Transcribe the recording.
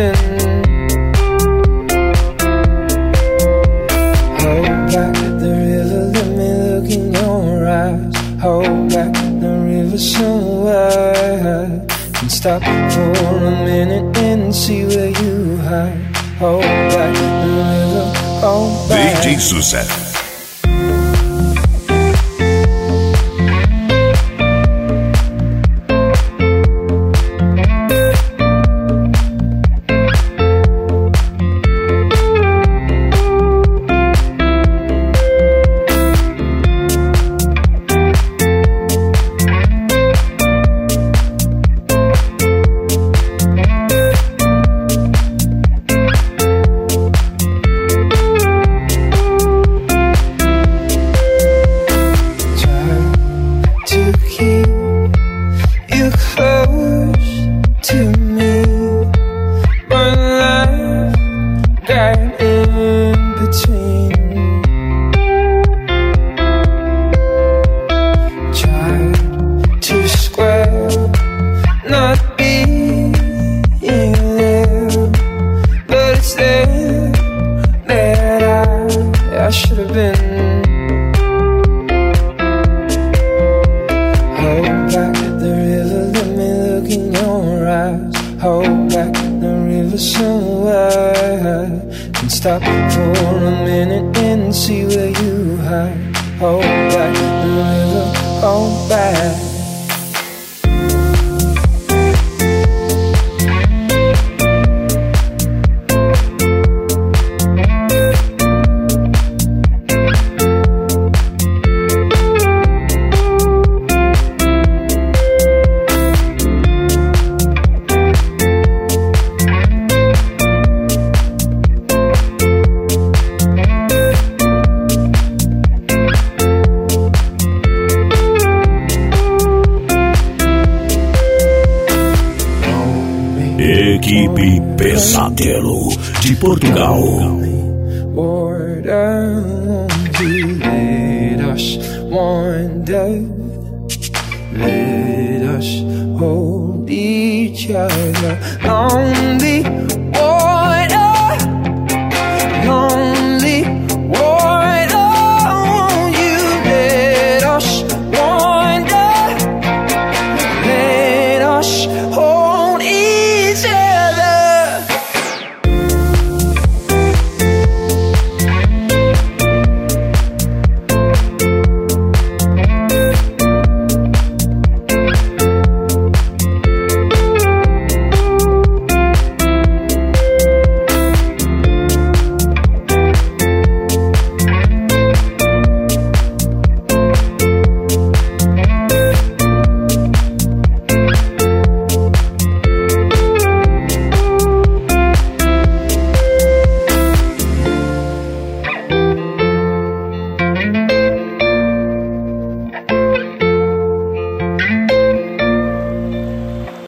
been. Hold back the river, let me look in your eyes. Hold back the river so wide. And stop for a minute and see where you hide. Hold back the river, hold back. DJ Sucesso. Equipe Pesadelo de Portugal. Lord, I want you, let us one day, let us hold each other. Long